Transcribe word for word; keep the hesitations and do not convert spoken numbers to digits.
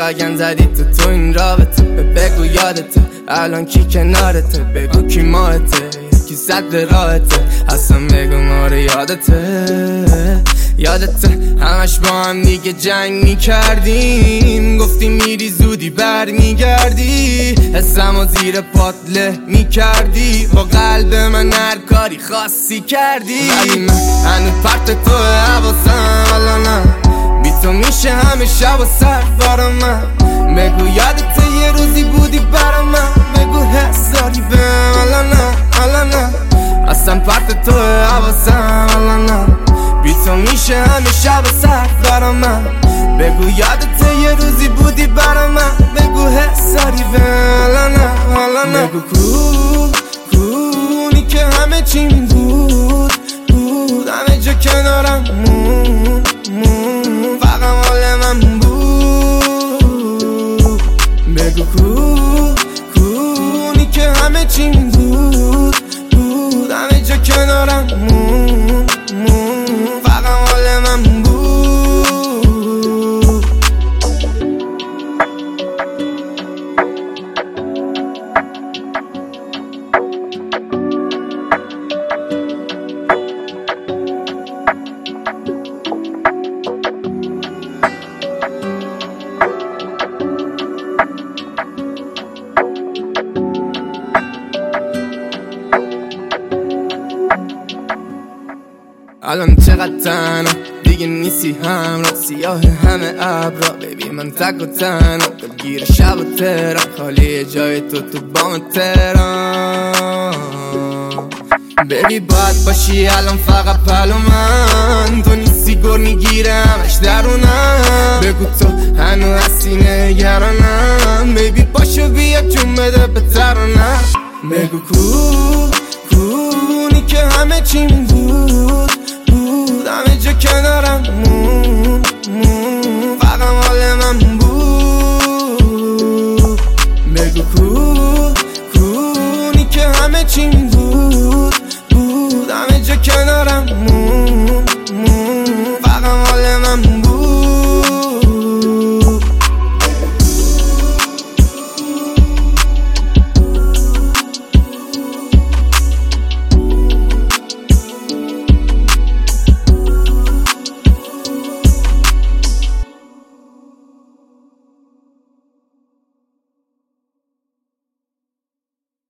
لگن زدی تو تو این رابطه. بگو یادته الان کی کنارته، بگو کی ماهته، کی صد راهته، اصلا بگو ما رو یادته. یادته همش با هم دیگه جنگ میکردیم، گفتی میری زودی بر میگردی، حسم و زیر پاتله میکردی، با قلب من هر کاری خاصی کردی. ولی من هنو پرت تو حواسم الان نه، بی تو میشه همه شب و سر برا من. بگو یادته یه روزی بودی برا من، بگو حس داری بهم الان نه الان نه، اصلا پرت تو حواسم الان نه، بی تو میشه همه شب و سر برا من. بگو یادته یه روزی بودی برا من، بگو حس داری بهم الان نه الان نه. بگو کو کونی که همه چیم بود بود، همه جا کنارم مون مون، فقط مال من بود. بگو کو کونی که همه چیم بود بود، همه جا کنارم مون مون، فقط مال من بود. الان چقدر تنها دیگه نیستی همراه، سیاه همه ابرا بیبی من تک و تنها، دلگیر شب و تهران، خالی جای تو تو بام تهران. بیبی باید باشی الان فقط پلو من، تو نیستی گر میگیره همش درونم. بگو تو هنو هستی نگرانم، بیبی باشو بیا جون بده به ترانم. بگو کو کونی که همه چیم بود بود، همه جا کنارم